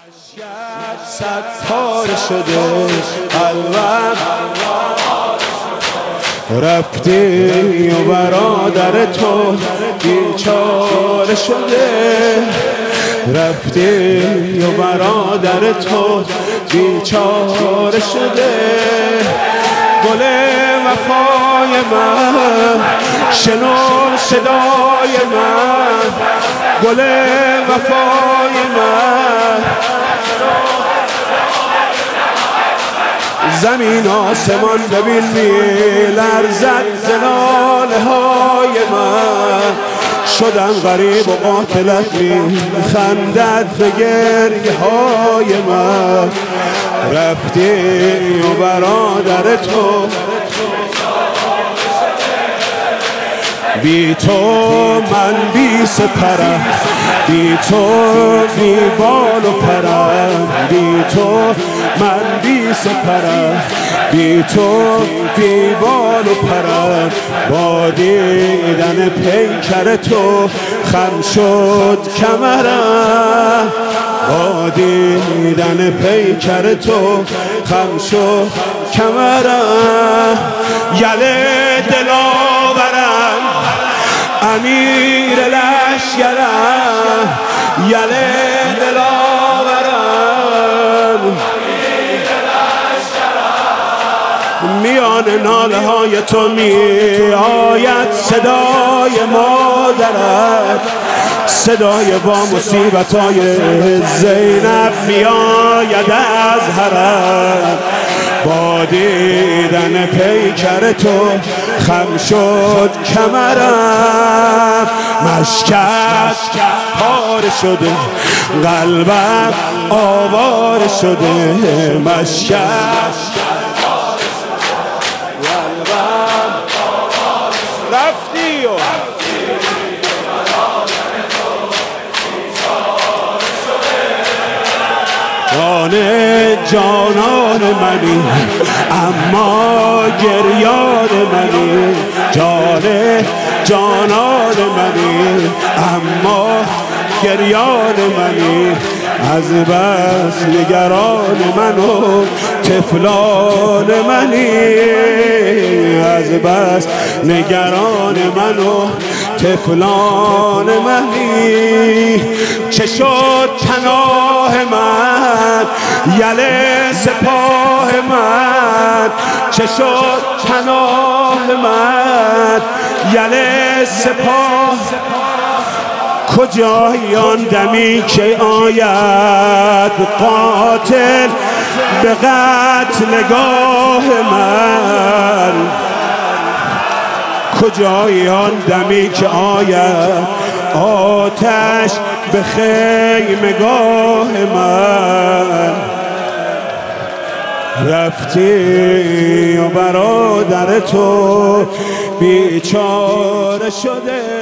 ستاره شده قلبم رفتی و برادر تو بیچاره شده رفتی و برادر تو بیچاره شده گل وفای من شنو صدای من گل وفای من زمین آسمان ببین می‌لرزد ز ناله‌های من شدم غریب و قاتلت می‌خندد به گریه‌های من رفتی و برادر تو بی تو من بی سپرم بی تو بی بال و پرم بی تو من بی سپرم بی تو بی بال و پرم با دیدن پیکر تو خم شد کمرم با دیدن پیکر تو خم شد کمرم یله دلاورم امیر لشکرم یله دلاورم میان ناله های تو می آید صدای مادرت صدای با مصیبت های زینب می آید از حرم با دیدن پیکر تو خم شد کمرم مشکت پاره شده قلبم آواره شده مشکت قلبم رفتی و جانان منی اما گریان منی جانان منی اما گریان منی از بس نگران من و طفلان منی از بس نگران من و طفلان منی چه شد پناه من یله سپاه من چه شد پناه من یله سپاه کجای آن دمی که آید قاتل به قتلگاه من کجای آن دمی که آید آتش به خیمگاه من رفتی و برادر تو بیچاره شده